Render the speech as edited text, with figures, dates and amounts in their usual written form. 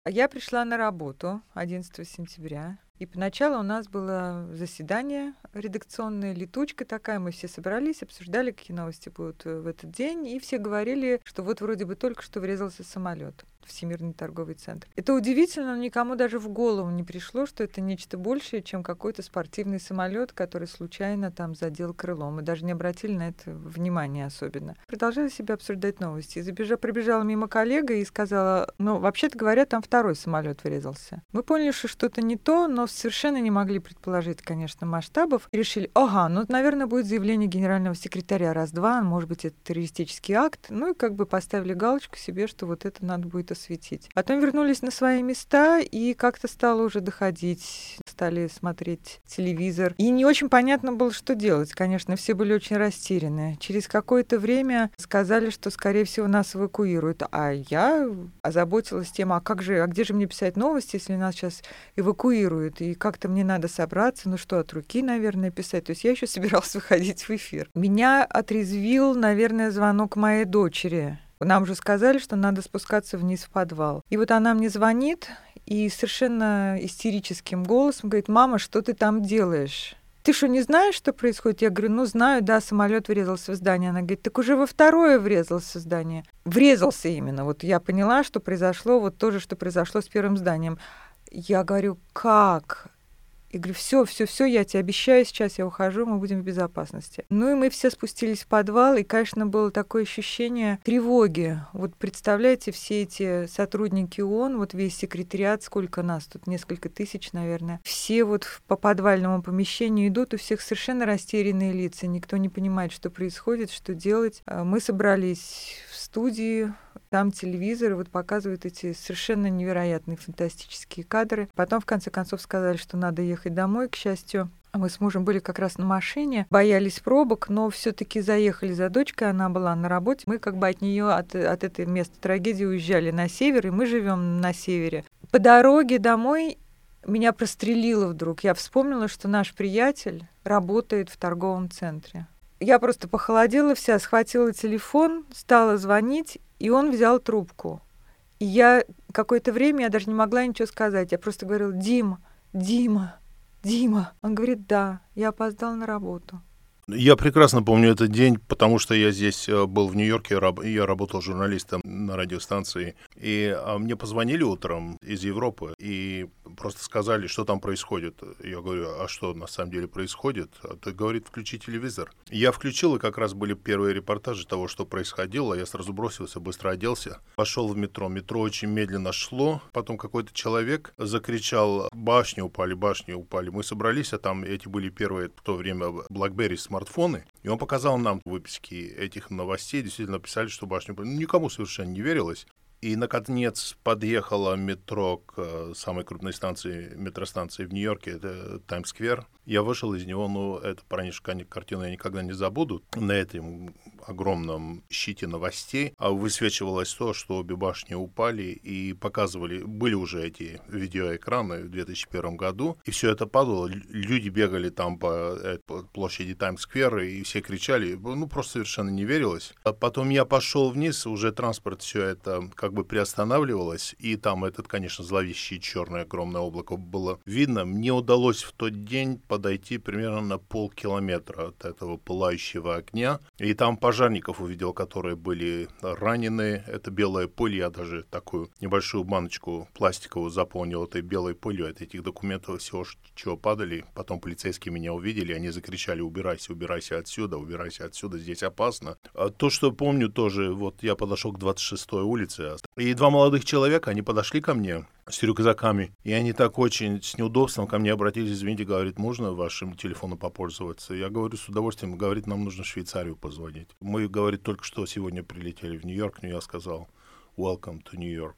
Я пришла на работу 11 сентября, и поначалу у нас было заседание редакционное, летучка такая, мы все собрались, обсуждали, какие новости будут в этот день, и все говорили, что вот вроде бы только что врезался самолет. Всемирный торговый центр. Это удивительно, но никому даже в голову не пришло, что это нечто большее, чем какой-то спортивный самолет, который случайно там задел крыло. Мы даже не обратили на это внимания особенно. Продолжали себе обсуждать новости. И пробежала мимо коллега и сказала, вообще-то говоря, там второй самолет врезался. Мы поняли, что что-то не то, но совершенно не могли предположить, конечно, масштабов. И решили, наверное, будет заявление генерального секретаря раз-два, может быть, это террористический акт. И поставили галочку себе, что вот это надо будет осветить. Потом вернулись на свои места, и как-то стало уже доходить. Стали смотреть телевизор. И не очень понятно было, что делать. Конечно, все были очень растеряны. Через какое-то время сказали, что, скорее всего, нас эвакуируют. А я озаботилась тем, где же мне писать новости, если нас сейчас эвакуируют? И как-то мне надо собраться. От руки, наверное, писать. То есть я еще собиралась выходить в эфир. Меня отрезвил, наверное, звонок моей дочери. Нам же сказали, что надо спускаться вниз в подвал. И вот она мне звонит и совершенно истерическим голосом говорит: «Мама, что ты там делаешь? Ты что, не знаешь, что происходит?» Я говорю: знаю, да, самолет врезался в здание. Она говорит: так уже во второе врезался в здание. Врезался именно. Вот я поняла, что произошло вот то же, что произошло с первым зданием. Я говорю: как? И говорю: все, я тебе обещаю, сейчас я ухожу, мы будем в безопасности. И мы все спустились в подвал, и, конечно, было такое ощущение тревоги. Вот представляете, все эти сотрудники ООН, весь секретариат, сколько нас тут, несколько тысяч, наверное, все по подвальному помещению идут, у всех совершенно растерянные лица, никто не понимает, что происходит, что делать. Мы собрались в студии, там телевизор, показывают эти совершенно невероятные фантастические кадры. Потом, в конце концов, сказали, что надо ехать домой, к счастью. Мы с мужем были как раз на машине, боялись пробок, но все-таки заехали за дочкой, она была на работе. Мы от нее, от этого места трагедии уезжали на север, и мы живем на севере. По дороге домой меня прострелило вдруг. Я вспомнила, что наш приятель работает в торговом центре. Я просто похолодела вся, схватила телефон, стала звонить, и он взял трубку. И я какое-то время, я даже не могла ничего сказать. Я просто говорила: Дима. Он говорит: да, я опоздал на работу. Я прекрасно помню этот день, потому что я здесь был в Нью-Йорке, я работал журналистом на радиостанции, и мне позвонили утром из Европы и просто сказали, что там происходит. Я говорю: а что на самом деле происходит? Ты, говорит, включи телевизор. Я включил, и как раз были первые репортажи того, что происходило. Я сразу бросился, быстро оделся, пошел в метро. Метро очень медленно шло. Потом какой-то человек закричал: башни упали. Мы собрались, а там эти были первые в то время BlackBerry смартфоны, и он показал нам выписки этих новостей. Действительно писали, что башню упали. Никому совершенно не верилось. И, наконец, подъехало метро к самой крупной метростанции в Нью-Йорке, это Таймс-сквер. Я вышел из него, эту картину я никогда не забуду. На этом огромном щите новостей высвечивалось то, что обе башни упали, и показывали, были уже эти видеоэкраны в 2001 году, и все это падало. Люди бегали там по площади Таймс-сквер, и все кричали, просто совершенно не верилось. А потом я пошел вниз, уже транспорт, все это приостанавливалось, и там конечно, зловещее черное огромное облако было видно. Мне удалось в тот день подойти примерно на полкилометра от этого пылающего огня, и там пожарников увидел, которые были ранены. Это белая пыль, я даже такую небольшую баночку пластиковую заполнил этой белой пылью от этих документов, всего, чего падали. Потом полицейские меня увидели, они закричали: убирайся отсюда, здесь опасно. А то, что помню тоже, я подошел к 26-й улице, и два молодых человека, они подошли ко мне с рюкзаками, и они так очень с неудобством ко мне обратились: извините, говорит, можно вашим телефоном попользоваться? Я говорю: с удовольствием. Говорит: нам нужно в Швейцарию позвонить. Мы, говорит, только что сегодня прилетели в Нью-Йорк, но я сказал: welcome to New York.